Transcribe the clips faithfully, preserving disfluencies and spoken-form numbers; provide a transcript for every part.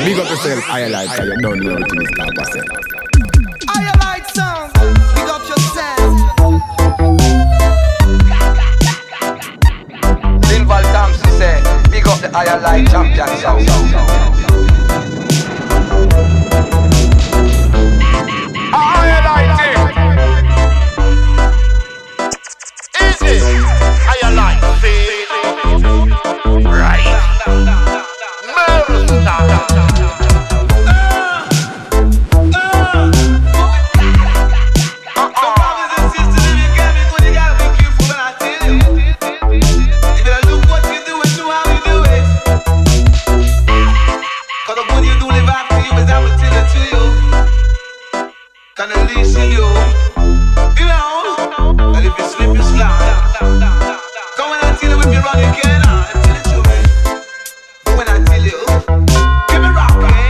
Big up yourself, I like, cause you don't know everything is called yourself. I like song, big up yourself. Silval Thompson said, big up the I like champion sound. I like it. Easy. I like it. Right. Can I listen you? You know, and if you slip, you slide. Come when I tell you if you run, you can. I tell it to me. But when I tell you, give me rock.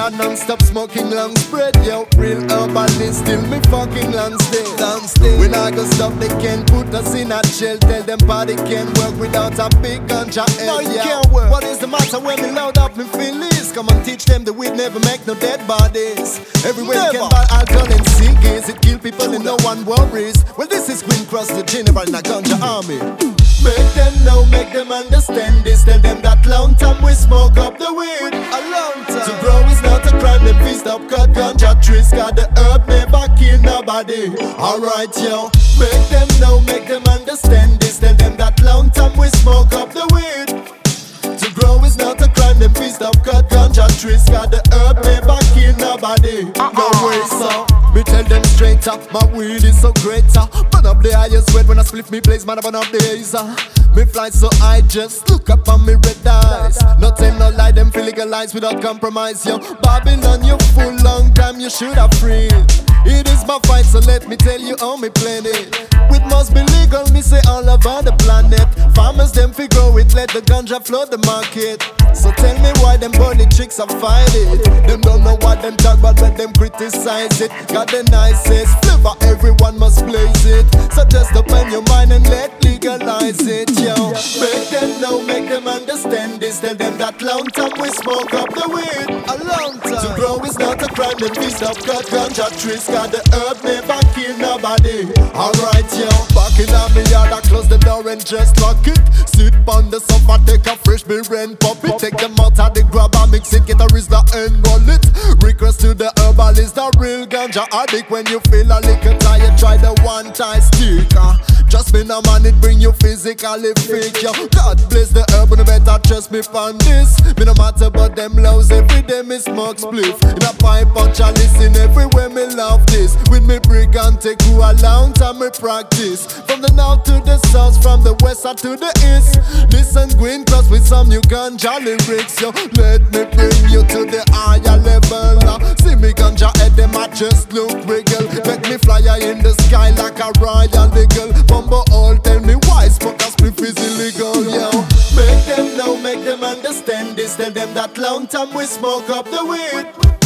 a non-stop smoking long spread, yo. Real herbalist, still me fucking long stay. Long stay. When I go stop, they can't put us in a jail. Tell them party can't work without a big ganja head. No, it can't work. What is the matter when me load up me feelings? Come on, teach them the weed never make no dead bodies. Everywhere you can buy alcohol and ciggies, it kill people and no one worries. Well, this is Queen Cross, the general in a ganja army. Make them know, make them understand this. Tell them that long time we smoke up the weed. A long time. To grow is not a crime, them feast up cut ganja trees. Got the herb never kill nobody. Alright, yo. Make them know, make them understand this. Tell them that long time we smoke up the weed. To grow is not a crime, them feast up cut ganja trees. Got the herb never kill nobody. No way, so me tell them straight up, my weed is so great. uh. Burn up the highest sweat when I split me blaze, man, I burn up the haze. uh. Me fly so high, just look up on me red eyes. No tell no lie, them feel legalized without compromise, yo. Babylon, you full long time, you should have free. It is my fight, so let me tell you how me plan it. It must be legal, me say all over the planet. Farmers them fi grow it, let the ganja flood the market. So tell me why them bunny chicks are fight it. Them don't know what them talk about when them criticize it. Got the nicest flavor, everyone must blaze it. So just open your mind and let legalize it, yo. Make them know, make them understand this. Tell them that long time we smoke up the weed. A long time. To grow is not a crime, them feast up cut ganja trees. Got the herb never kill nobody. Alright, yo. Back in a me yard, I close the door and just lock it. Sit on the sofa, take a fresh beer and pop it. Take them out of the grabber, mix it, get a Rizla and roll it. Request to the herbalist, the real ganja addict. When you feel a little tired, try the one time stick. uh. Just been a man, it bring you physically fit, yo. God bless the herb, and you better trust me on this. Me no matter about them lows, every day me smoke spliff. In a pipe or chalice, in everywhere me love this. With me brig and take you a long time me practice. From the north to the south, from the west side to the east. Listen Queen Cross with some new ganja lyrics, yo. Let me bring you to the higher level. uh. See me ganja head, them I just look wiggle. Make me fly high in the sky like a royal eagle. Bumbo all tell me why smoke a spliff is illegal, yo. Make them know, make them understand this. Tell them that long time we smoke up the weed.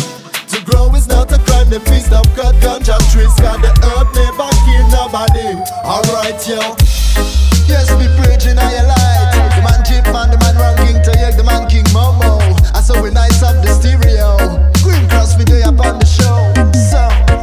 To grow is not a crime, them feast up cut ganja trees. Got the herb never kill nobody. Alright, yo. Yes, me preaching higher light. The man Jeep man, the man ranking to you, the man King Momo. I saw we nice up the stereo. Queen Cross video up on the show. So,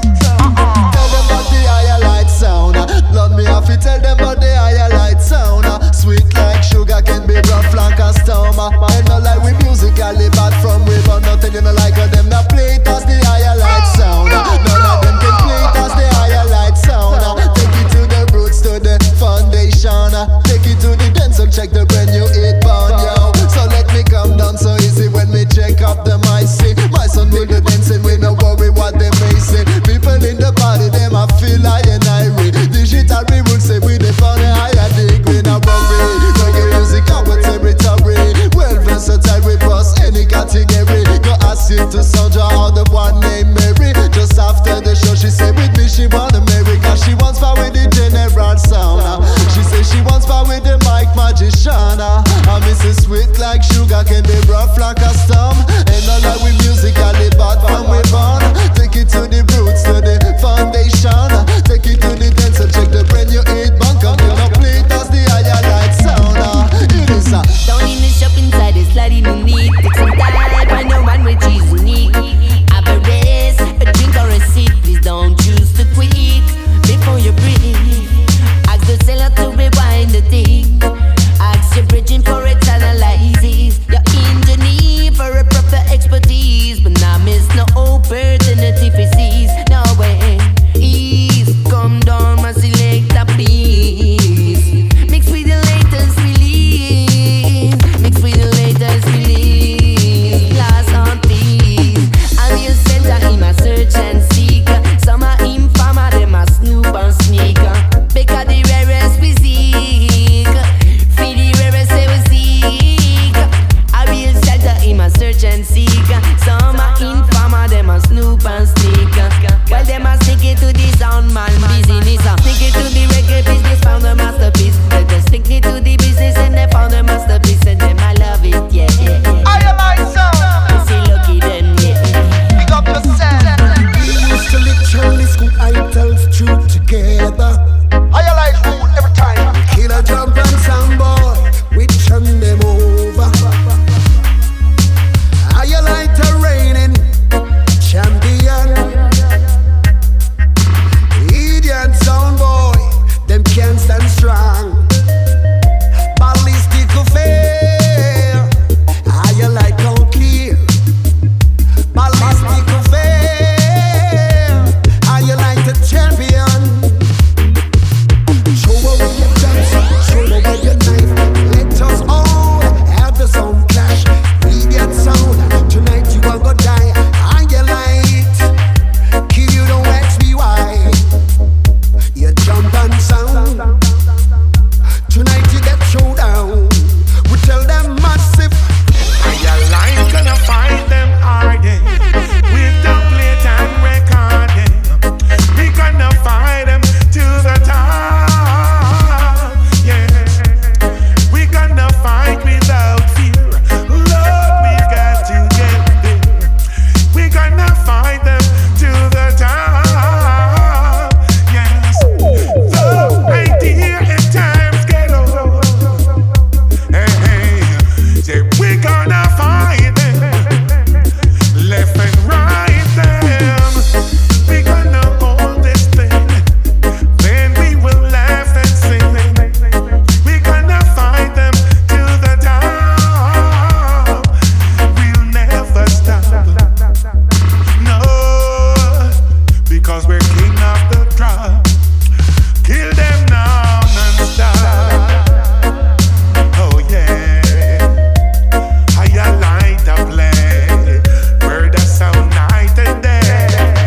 tell them about the higher light sound. Lord me have to tell them about the higher light sound. Sweet like sugar can be rough like a stone. And no like we musically bad from we, but nothing you know like how them not play it as the higher light sound. None of them can play it as the higher light sound. Take it to the roots, to the foundation. Take it to the dance and check the brand new eight pound, yo. So let me come down so easy when me check up the mic. My son will the dancing, we no worry what they may say. People in the party, them I feel like an irie. Digital we will say we the found a higher degree. Now worry, reggae music our territory. Well versatile we pass any category. Go ask it to Sandra or the one named Mary. Just after the show she said with me she wanna marry. Cause she wants far with the general sound. She say she wants far with the mic magician. And me say sweet like sugar can be rough like a storm. And all like we musically bad from we born. Take it to the roots, to the foundation. Take it to the dance and check the brand new eight bank. And you know play it as the higher light sound. It is a down in the shop inside is sliding in need. Take some time, find the one which is unique. Have a race, a drink or a sip. Please don't choose to quick before you breathe. Ask the seller to rewind the thing. Ask your bridging for it analyzes. You're in the need for a proper gonna fight them, left and right them. We gonna hold this thing, then we will laugh and sing. We gonna fight them till the top. We'll never stop. No, because we're king of the drop. Kill them now non-stop. Oh yeah, I like to play murder sound night and day.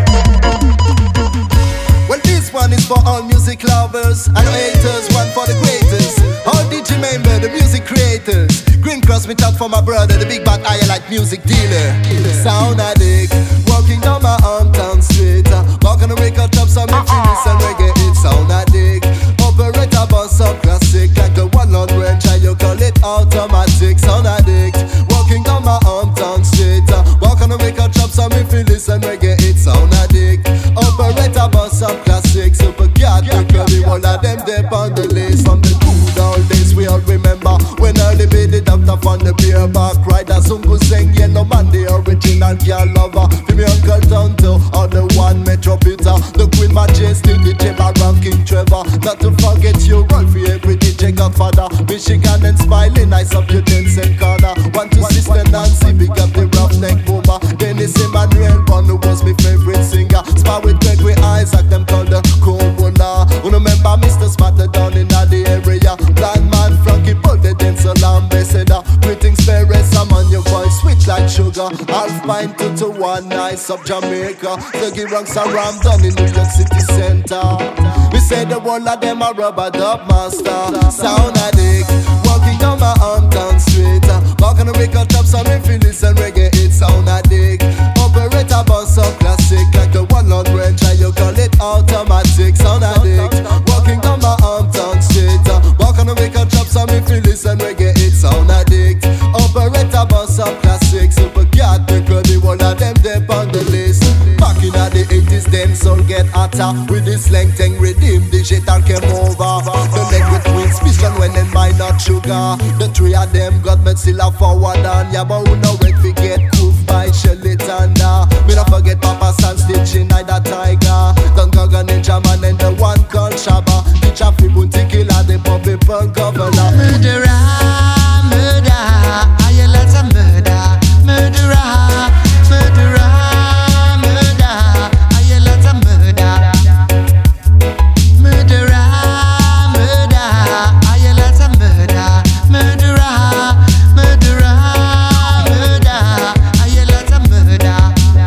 Well, this one is for all music lovers and haters, one for the greatest. All D J member, the music creators. Green Cross, me talk for my brother, the big bad I like music dealer. Sound addict, walking down my hometown street. Walking the record top, so me feel listen reggae. It's sound addict. Operator bus up classic, like the one on range, and you call it automatic. Sound addict, walking down my hometown street. Walking the record top, so me feel listen reggae. It's sound addict. Operator bus up classic, super cat, because we all of them dip on the list. From the good old days, we all remember when early baby doctor from the beer back rider. Zungu Zeng, Yellow Man, the original girl lover. For me Uncle Tonto, or the one Metro Peter, the Queen Majesty, the J Baron King Trevor. Not to forget you, Rolfie, every D J Godfather. Michigan and Smiley, nice up your dancing corner. One to Sister Nancy, big up the roughneck boomer. Dennis Emmanuel, one who was my favorite singer. Spar with Gregory Isaac, them called the Corona. Who remember Mister Smatter down in the area. Blind man Frankie, but the dancer ambassador. Greetings, Perez, I'm on your voice, sweet like sugar. Half pint two to one, nice up Jamaica. Dougie Ranks and Ram down in New York City Center. We say the whole of them are rubber dub master. Sound addict, walking down my hometown street. Walking the record top, so me feel listen reggae. It's sound addict. Operator bus up classic, like the one on range, and you call it automatic. Sound addict, walking down my hometown street. Walking the record top, so me feel listen reggae. It's sound addict. Operator bus up classic, super cat, because the one of them dip on the list. Back in the eighties, them soul get hotter. With this slang thing, redeem digital came over. The leg with Queen's vision when in mine not sugar. The three of them got me still a forward on. Yeah, but who know wait forget proof by Shelly Thunder. Me not forget Papa San Stitching, I the Tiger. Don Gaga Ninja Man and the one called Shabba. The Chaffee Bounty Killer, the Bobby Punk Governor. Murderer, murder, I hear lots of murder. Murderer, murderer, murder, I hear lots of murder. Murderer, murder, I hear lots of murder. Murderer, murderer, murder, I hear lots of murder.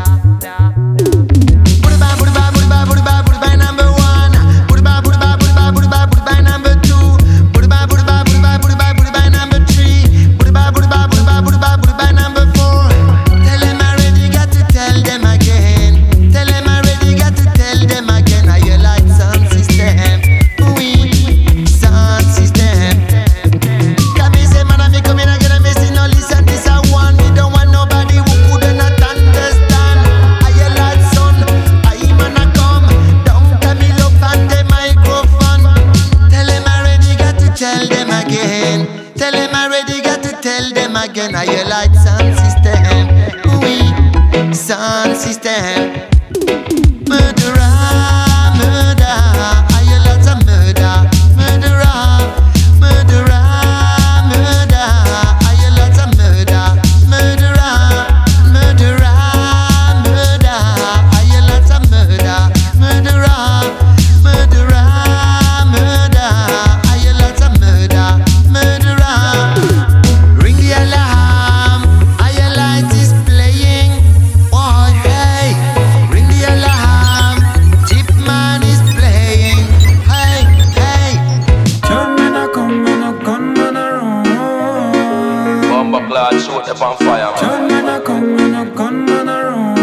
Booty bye, booty bye, booty bye, booty bye, booty bye number one. Booty bye, booty bye, booty bye, booty bye, booty bye number two. Booty bye, booty bye, booty bye, booty bye, booty bye number three. Booty bye, booty bye, booty bye, booty bye, booty bye number four. Tell them already, got to tell them again. Tell them already, got to tell them again. I hear like sound system, we sound system. Come here, say man, me come in again, and me say no listen, this a one. Me don't want nobody who could not understand. I hear like son, I man a come. Don't tell me love and the microphone. Tell them already, got to tell them again. Tell them already, got to tell them again. I hear like sound system, we sound system. Murderer, murder, I hear lots of murder. Murderer, murderer, murder, I hear lots of murder. Murderer, murderer, murder, I hear lots of murder. Murderer, murderer, murder, I hear lots of murder. Murderer, ring the alarm, I hear light is playing. Oh hey, ring the alarm, Jeep man is playing. Hey, hey. Gunman a come and a gunman a run. Bomber clad, shoot them on fire, man. Gunman a come and a gunman a run.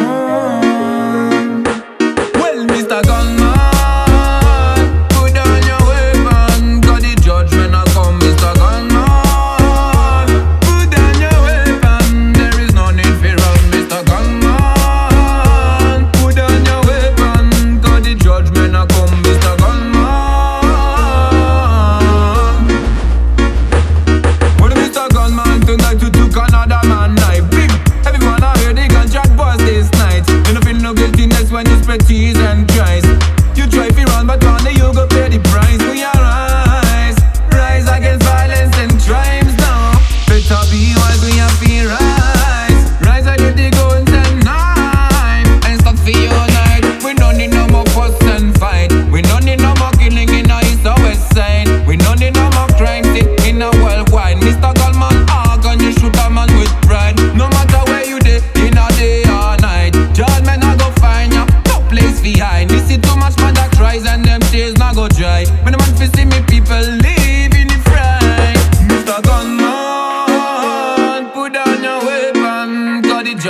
Well, Mister Gunman, put down your weapon. Got the judgment a come, Mister Gunman. Put down your weapon. There is no need for run, Mister Gunman. Put down your weapon. Got the judgment a come, Mister Gunman. But Mister Gunman, tonight you took another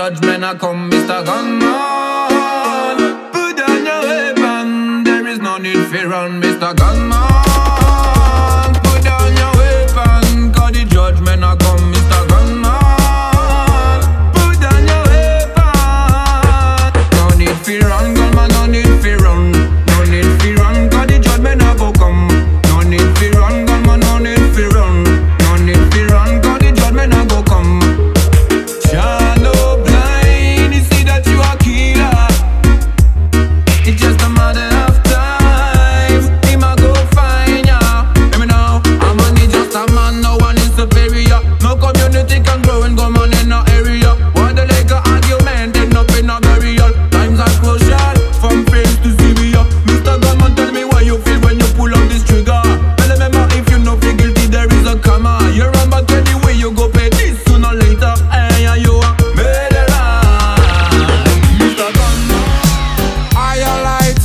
judgment I come, Mister Gunman. Put down your weapon, there is no need fear run, Mister Gunman. Put down your weapon, cause the judgment I come, Mister Gunman. Put down your weapon. No need fear run, gunman, no need fear run. No need fear run, cause the judgment I go come. No need fear run, gunman, no need fear run. No need fear run, cause the judgment I go come. Shadow blind, you see that you are killer. It's just a matter of time. He might go find ya. Let me know, I'm only just a man, no one is superior. No community can grow and go on in no area. Why the like a argument end up in a burial? Times are crucial, from face to Syria. Mister Gunman, tell me why you feel when you pull up this trigger. And remember, if you know feel guilty, there is a comma. You run back anyway, you go pay this sooner or later. Hey, you are murderer, Mister Gunman. Higher light,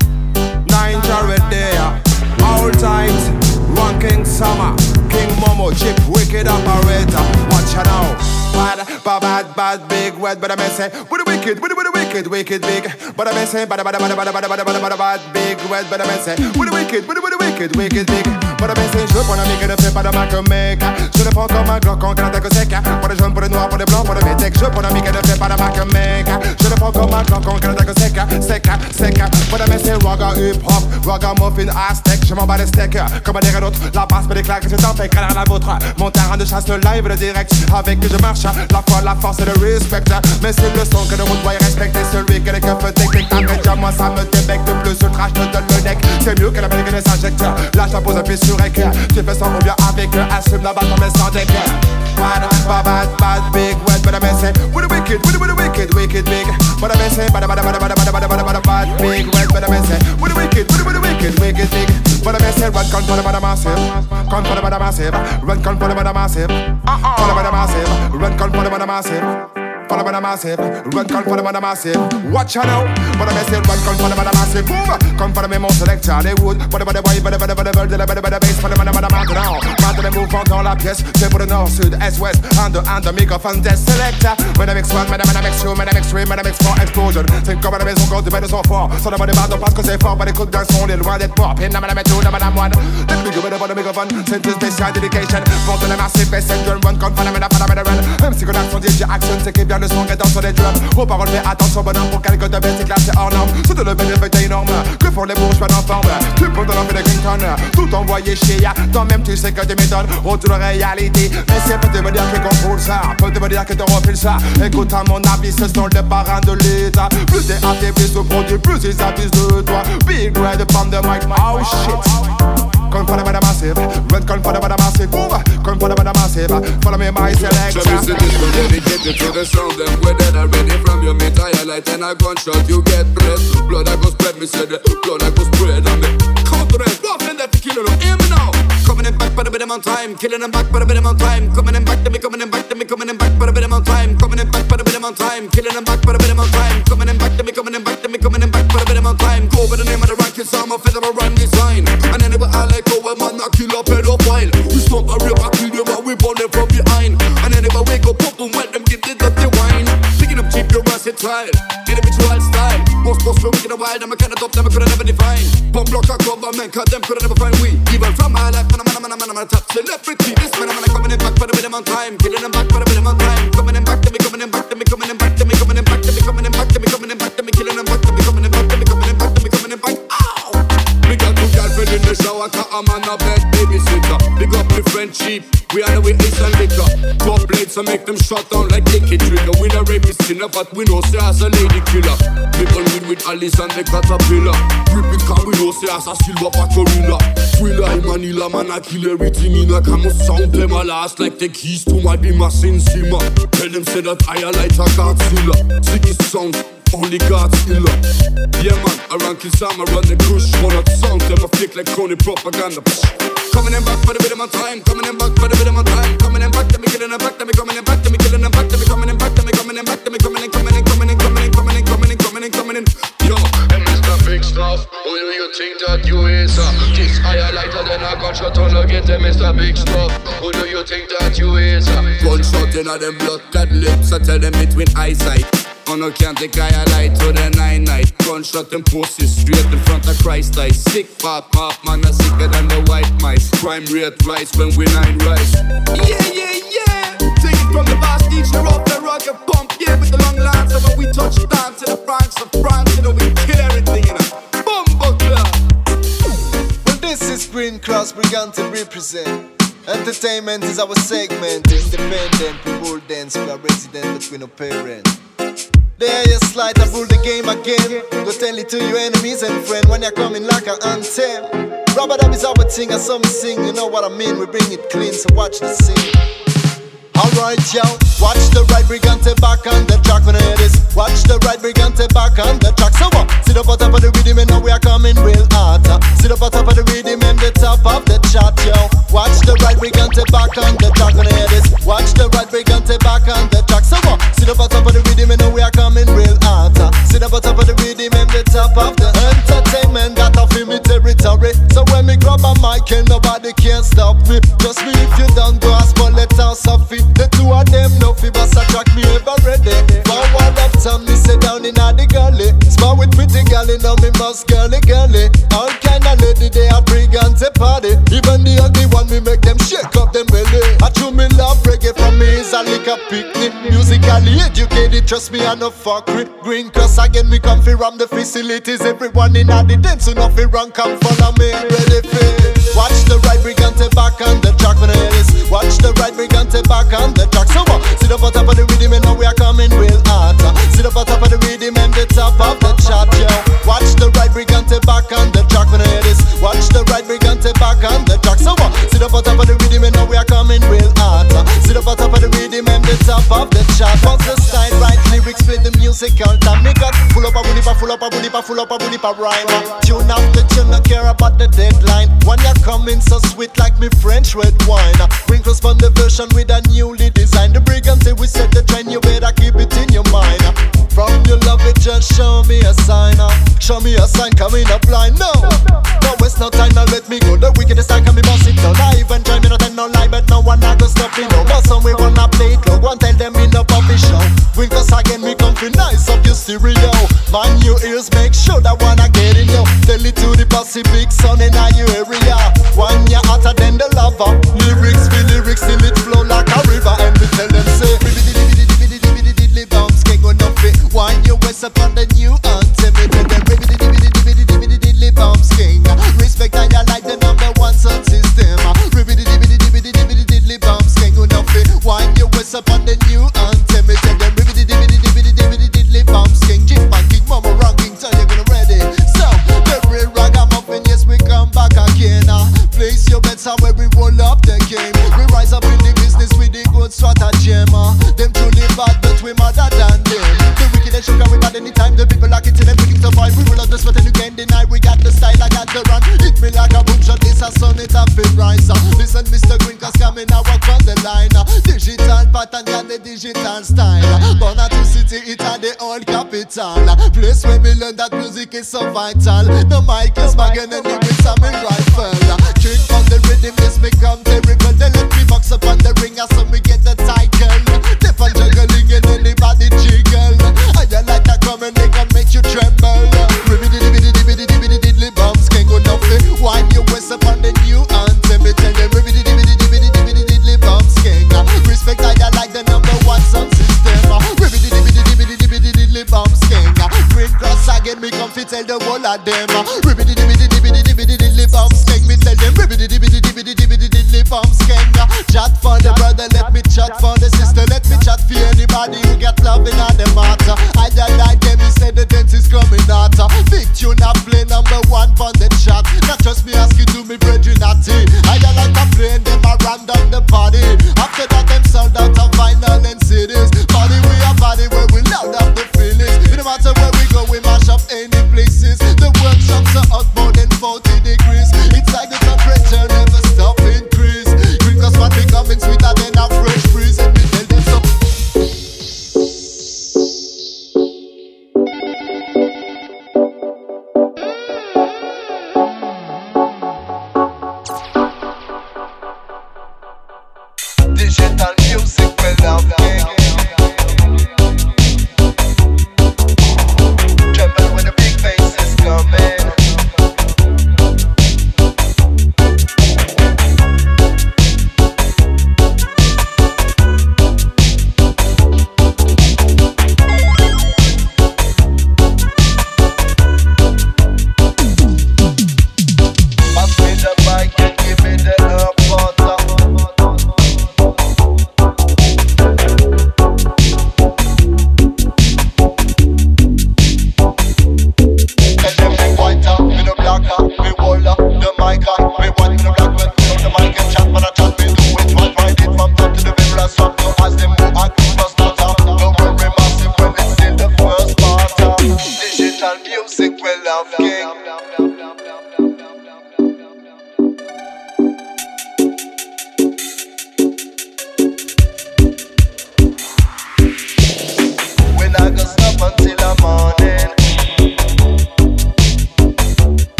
Ninja Red there. All tight, One King Summer, King Momo, Chip, wicked operator. Watch her now. Bad, bad, bad, bad, big, wet, but I may say, with the wicked, with the, with the wicked, wicked, big. But I may say, bad, bad, bad, bad, bad, bad, bad, bad, bad, big, wet, but I may say, with the wicked, with the, with the wicked, wicked, big. But I may say, je prends un mic et ne fais pas de Mac mec. Je ne prends comme un Glock en canne que sec. Pour les jaunes, pour les noirs, pour les blancs, pour les métèques. Je prends un mic et ne fais pas de Mac mec. Je ne prends comme un Glock en canne que sec. Sec, sec. But I may say, ragga hip hop, ragga muffin, aztec. Je m'en bats les steaks, comme à dire à l'autre. La basse, mais les claques, c'est un fake, à la vôtre. Mon terrain de chasse, le live, le direct. Avec que je marche, la foi, la force et le respect. Mais c'est le son que le route doit y respecter. Celui qui est les keufs techniques. T'arrêtes déjà, moi ça me débecte. De plus, ce trash te donne le neck. C'est mieux que la que les injecteurs. Lâche la pose, appuie sur éclair. Tu fais sans ou bien avec eux. Assume la balle, mais sans déclare. Bad, bad, bad, bad, big, wet, but I may say, with the wicked, with the, with the wicked, wicked, big. But I may say, bad, bad, bad, bad, bad, bad, bad, bad, bad, big, wet, but I may say, with the wicked, with the, with the wicked, wicked, big. But I may say, run, come for the bad massive, come for the bad massive, run, come for the bad massive, for the bad massive, run, come for the bad massive. Follow by the massive, run, come for the bad massive. Watch out now, but I may say, run, come for the bad massive. Move, come for the memo selector, they would. But the bad boy, but the bad, but the bad, but the bad, but the bass, for the bad, but the bad, now. Maintenant, move on dans la pièce, c'est pour le nord, sud, est, ouest, and the, and the microphone test selector. Madame X one, Madame Madame X two, Madame X three, Madame X four, explosion. C'est comme à la maison quand tu mets le son fort. Sans la bonne barre, non pas que c'est fort, mais les coups de son, est loin d'être pop. Et la Madame two, la Madame one. Let me go with the bottom microphone, c'est une spéciale dedication. Pour de la massive, best and run, come for the Madame, Madame, Madame, même si qu'on a son D J action, c'est qu'il bien le son est dans son drums. Aux paroles, fais attention, bonhomme, pour quelques de bêtes, c'est classé hors norme. C'est de lever des feuilles énormes. Que font les bourgeois en forme? Tu peux te l'enlever de Clinton, tout envoyé chez ya. Toi-même, tu sais que tu m'étonnes. Retour de réalité. Mais si peut-être me dire que contrôle ça, peut-être me dire que tu refiles ça. Écoute, à mon avis, ce sont les parrains de l'État. Plus t'es affaibli ce produit, plus ils abusent de toi. Big red from the mic, oh shit. Come for the bad massive, run, come for the bad massive, move, come for the bad massive, follow me my selection. So this is one dedicated to the sound, them with it already from your mid highlight and a gunshot you get bled. Blood I go spread, me said, blood I go spread on me. Counter it, walk in that killer, hear me now. Coming in back, but a bit of my time, killing them back, but a bit of my time, coming in back to me, coming in back to me, coming in back, but a bit of my time, coming in back, but a bit of my time, killing them back, but a bit of my time, coming in back to me, coming in back to me, coming in back, but a bit of my time. Go by the name of the racket, so I'm a fit of a run design, and anyway I like go where man I kill a pedophile. We stomp a rip, I kill them and we burn them from behind. And anyway wake up up and when them get the dirty wine. Picking up cheap, your ass it trial, individual style. Most most from wicked and wild, I'm a kind of top, them I could've never define. Bomb block a government, cause them could've never find we. Even from my life, man, man, man, man, man, top celebrity. This man, man, coming in back for a bit of my time, killing them back for a bit of my time. Coming in back to me, coming in back to me, coming in back to me, coming in back to me, coming in back to me, coming in back to me, killing them back to me, coming in back to me, coming in back to me, coming in back. Ow! We got two girlfriends in the shower, cut a man a bed babysitter. Big up the French sheep, we are the way ace and liquor. Top blades so make them shut down like Dicky Trigger. We the rapist sinner, but we know say as a lady killer. People win with Alice and the caterpillar. Rip it can we know say as a silver patrolilla. Thriller in Manila, man I kill everything in a camo sound. Them a last like the keys to my Beamer Sin Simmer. Tell them say that I light a Godzilla. Sickest sound, only God's killer. Yeah man, around Kilsama run the cruise. One of the songs, them a flick like crony propaganda. Coming in back for the bit of my time, coming in back for the bit of my time, coming in back to me, killing them back to me, coming in back to me, killing them back to me, coming in back to me, coming in back to me, coming in, coming in, coming in, coming in, coming in, coming in, coming in, coming in. Yo, and Mister Big Stuff, who do you think that you is? Uh? This higher lighter than a gunshot on a get them, Mister Big Stuff. Who do you think that you is? Uh? Gunshot in a them blood cut lips. I tell them between eyesight. On no can't take I light to the nine night. Gunshot and pussy straight in front of Christ I sick pop pop man a sicker than the white mice. Crime rate rise when we nine rise. Yeah yeah yeah. Take it from the boss, teach the rock the rock and pump. Yeah with the long lines of when we touch down to the Franks of France. You know we kill everything you know. Bumbo club. Well this is Green Cross Brigante represent. Entertainment is our segment. Independent people dance. We are resident between no parents. There you slide, I rule the game again. Go tell it to your enemies and friends when you're coming like an anthem. Rubber dub is our thing, I saw me sing. You know what I mean, we bring it clean, so watch the scene. Alright, yo, watch the right Brigante back on the track when I hear this. Watch the right Brigante back on the track. So what? Sit up on top of the rhythm and now we are coming real hard. Sit up on top of the rhythm and the top of the chat, yo. Watch the right Brigante back on the track when I hear this. Watch the right Brigante back on the track. So what? Sit up on top of the rhythm and now we are coming real hard. Sit up on top of the rhythm and the top of the entertainment. That off in me territory. So when me grab a mic and nobody can stop me. Just me if you don't go ask for let out Sophie. The two of them no fi boss a track me ever ready. Forward up time me sit down in a the gully. Spar with pretty gully now me must girly girly. All kind of lady they a Brigante party. Even the ugly one me make them shake up them belly. I true me love reggae from me is a lick a picnic. Musically educated trust me I no fuckery. Green Cross again me come fi ram the facilities. Everyone in a the dance so no fi run come follow me. Ready fi watch the right Brigante back on the track when I hear this. Watch the right Brigante back on the track. So what? Sit up on top of the rhythm and now we are coming real hard. Sit up on top of the rhythm and the top of the chat, yo. Watch the right Brigante back on the track when I hear this. Watch the right Brigante back on the track. So what? Sit up on top of the rhythm and now we are coming real hard. Sit up on top of the rhythm and the top of the chat. What's the style, right lyrics, play the music all time. Me got full up a bully pa, full up a bully pa, full up a bully pa rhyme. Tune up the tune, no care about the deadline. When you're coming so sweet like me French red wine. Bring close on the version with a newly designed. The Brigante we set the trend, you better keep it in your mind. From your love it just show me a sign. Show me a sign coming up blind. No, no waste no time, now let me go. The wickedest time can be boss it down. I even try me not tell no lie, but no one I go stop me no. But some we wanna play it low, one tell them in a puppy show. Green Cross again we come fi nice up your stereo. Man your ears make sure that one I get in yo. Tell it to the Pacific sun in your area. One you hotter than the lava. Lyrics for lyrics till it flow like a river. And we tell them say diddly bombs can't go nothing. Wine your waist up on the new anthem. We tell them diddly bombs king. Respect I like the number one sound system. Diddly bombs can't go nothing. Wine your waist up on the new anthem. We tell them diddly bombs king. Jim and King Mama ranking so you're gonna ready. So the real ragamuffin yes we come back again. Place your bets where we roll up the game. We rise up in the business with the good stratagem. Them truly bad but we madder than them. The wicked and sugar we bad anytime. The people like it till them wicked survive. We roll out the sweat and you can't deny. We got the style, I got the run. Hit me like a boom shot, this a sun, it a fit rise. Listen Mister Green Cross coming now walk on the line. Digital pattern got the digital style. Born out to city, it had the old capital. Place where we learn that music is so vital. The mic is magging and lyrics are my rifle. Drink on the rhythm, this become terrible. They let me box up on the ring, so we get the title. Dip on juggling and anybody jiggle. And you like that coming, they can make you tremble. Diddly bombs can't go nothing. Wine your waist up on the new anthem. Me tell them diddly bombs king. Respect I like the number one sound system. Diddly bombs king. Green Cross again, me come fi tell the whole of them. Diddly bombs king, me tell them diddly bombs king. Chat for the brother, let me chat for the sister. Let me chat for anybody who got love in the matter. I don't like them, he said the dance is coming out. Big tune I play number one for the chat. Not just me ask you to me brethren natty. I don't like to play them I run down the party. After that them sold out of vinyl and C Ds. Party we a party where we loud up the feelings. No matter where we go we mash up any places. The workshops are hot more than forty degrees. It's like the temperature never stop increase. Green Cross man becoming sweeter than a fresh breeze. And we tell them so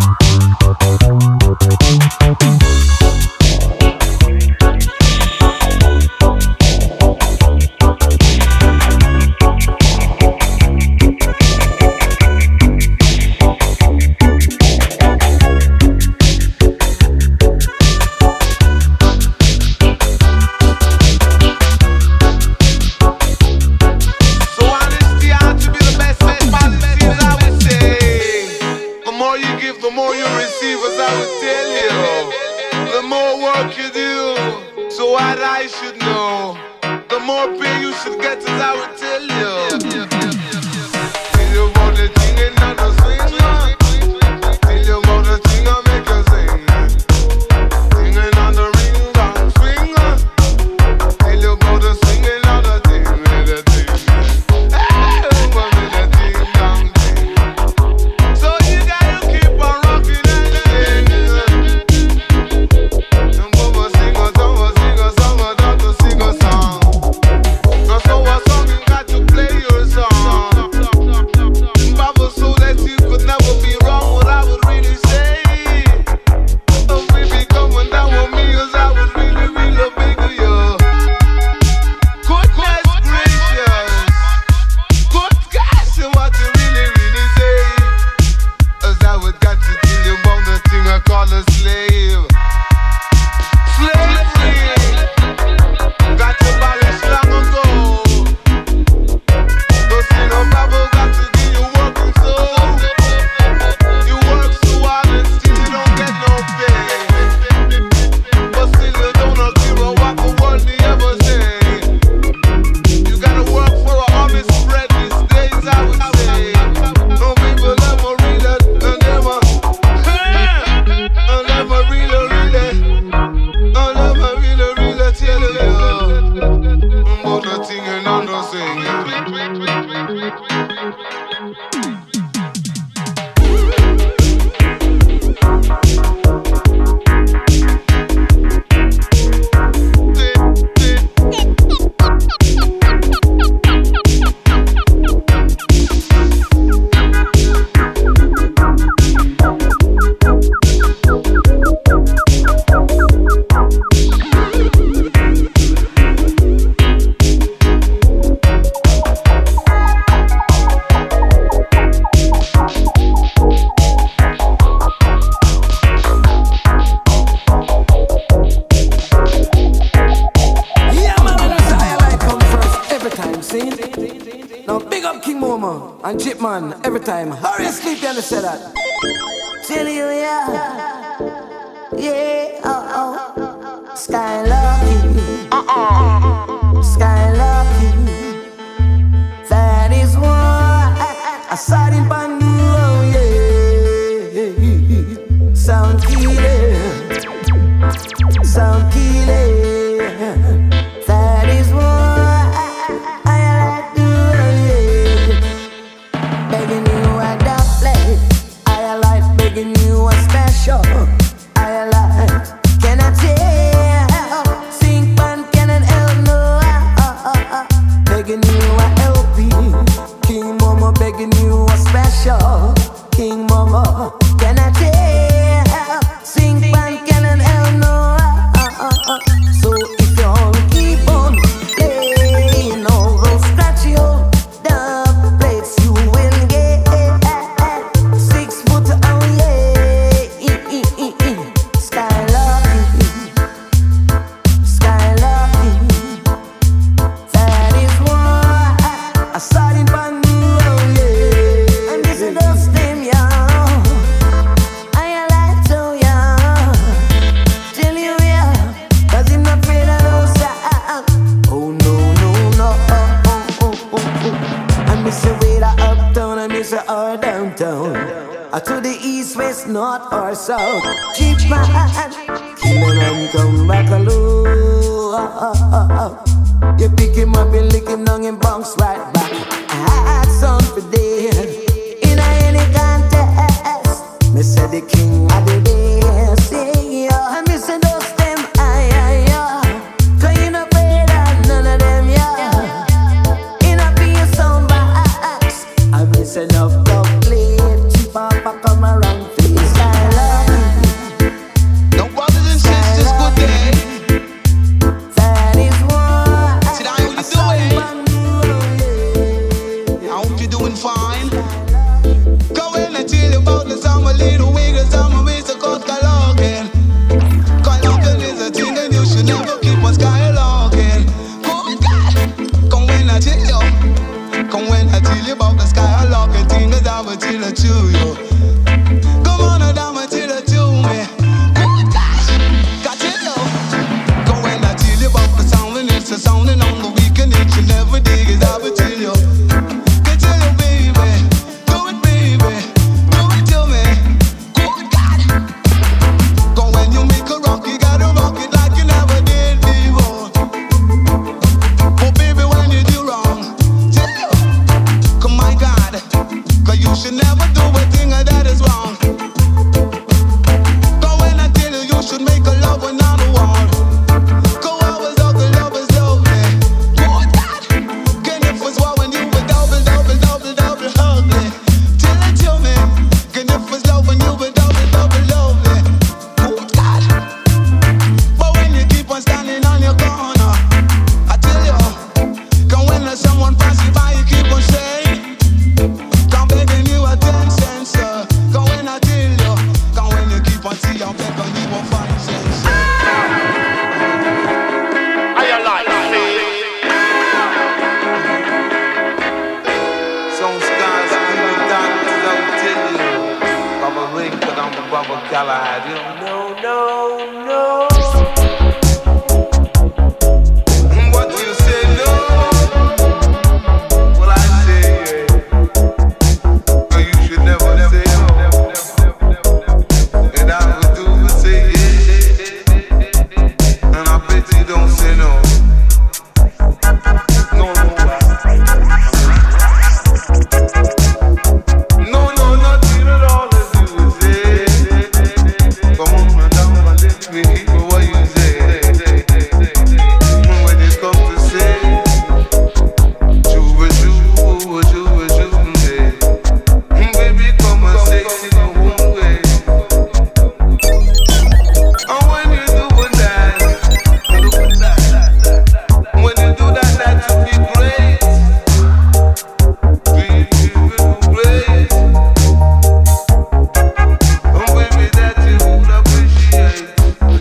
and Chipman every time. Hurry and sleep, you understand that? Tell you, yeah, yeah, oh, oh, Skylarky, uh-uh, Skylarky. That is why I saw it on you, yeah. Sound killer, sound killer. That is why. King Mama, can I tell? Sing pan can and hell no. So if you all keep on playing, all those scratchy old dub plates, you will get six foot away. Skylarky, Skylarky. That is why I started pan. Or downtown, or to the east, west, north, or south. Cheap man, killing and come back alone. You pick him up and lick him down and bounce right back. I had some for days in any contest. Me say the king of the best, yeah. And me say those them, aye, aye, yeah. Cause you no afraid of none of them, yeah. In a piece of box, I miss enough dog plate. Cheap papa come around, feel style. No, no, no. What you say no? Well, I say yeah. No, you should never say no. And I would do but say yeah. And I bet you don't say no. No, no, no, no, nothing at all to do with it. Come on, and down and let me hear what you say. When it comes to say, Juba, Juba, Juba, Juba, say, baby, come and say it in one way. And when you do that, when you do that, that will be great. Be great. And baby, that you would appreciate.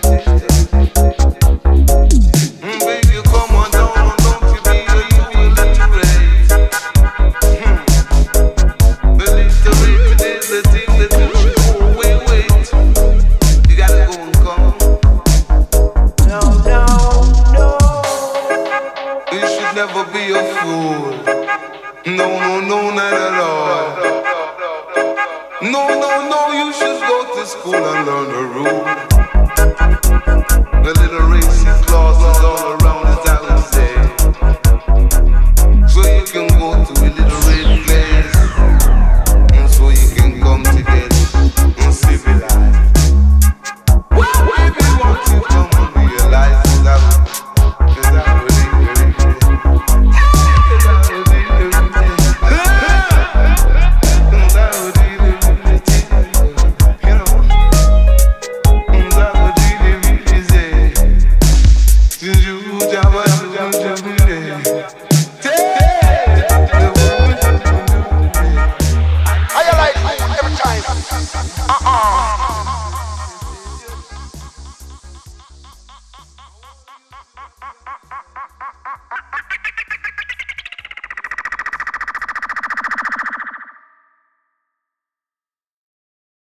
Mm, baby, come on down and don't you be a you will let you raise. Mm. Believe the rate it is the thing that you should go away, wait. You gotta go and come. No, no, no. You should never be a fool. No, no, no, not at all. No, no, no, you should go to school and learn the rules. The little racing clauses all around.